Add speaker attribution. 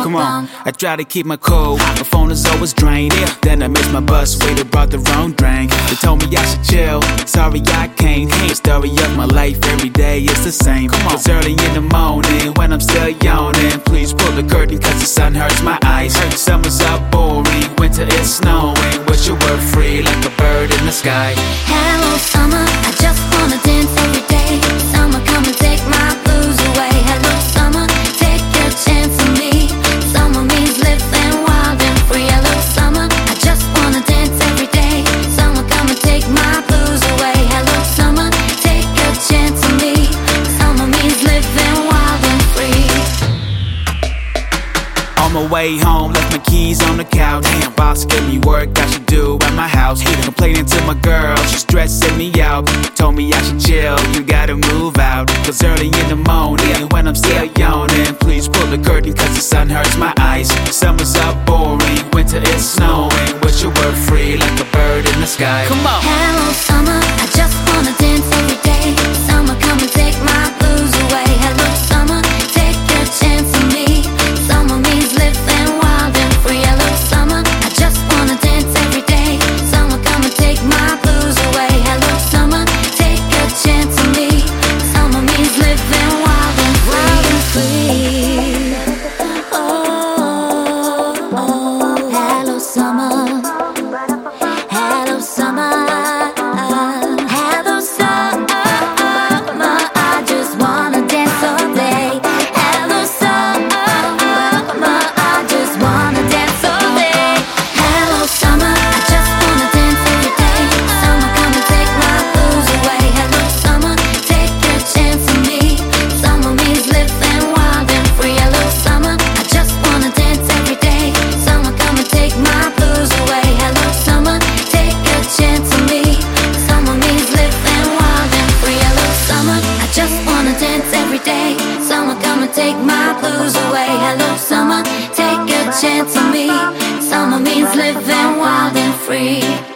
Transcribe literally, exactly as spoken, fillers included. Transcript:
Speaker 1: Come on, I try to keep my cool, my phone is always drained. Then I miss my bus, waiter brought the wrong drink. They told me I should chill, sorry I can't. The story of my life every day is the same. It's early in the morning when I'm still yawning. Please pull the curtain cause the sun hurts my eyes. Summer's up boring, winter is snowing. Wish you were free like a bird in the sky.
Speaker 2: Hello summer, I just wanna dance every day. Summer come and take my blues away. Hello summer, take a chance on me. Summer means living wild and free. Hello summer, I just wanna dance every day. Summer come and take my blues away. Hello summer, take a chance on me. Summer means living wild and free.
Speaker 1: On my way home, left my keys on the couch. Damn, boss gave me work I should do at my house. Complaining to my girl, she's stressing me out. Told me I should chill, you gotta move out. Cause early in the morning, when I'm still yawning. Please pull the curtain cause the sun hurts my eyes. Summer's up boring, winter is snowing. Wish you were free like a bird in the sky. Come on!
Speaker 2: Hello summer, I just wanna dance every day. Summer come and take my blues away. Hello summer, take a chance on me. Summer means living wild and free. Hello summer, I just wanna dance every day. Summer come and take my blues away. Hello summer, take a chance on me. Summer means living wild and free. Oh, oh, hello summer. Hello summer. Hello summer. I just wanna dance all day. Hello summer. I just wanna dance all day. Hello summer. I just wanna dance every day. Summer come and take my blues away. Hello summer, take a chance on me. Summer means living wild and free. Hello summer, I just wanna dance every day. Summer come and take my blues away. Hello summer, take a chance on me. Summer means living wild and free. Hello summer, I just wanna dance every day. Summer come and take my blues away. Hello summer, take a chance on me. Summer means living wild and free.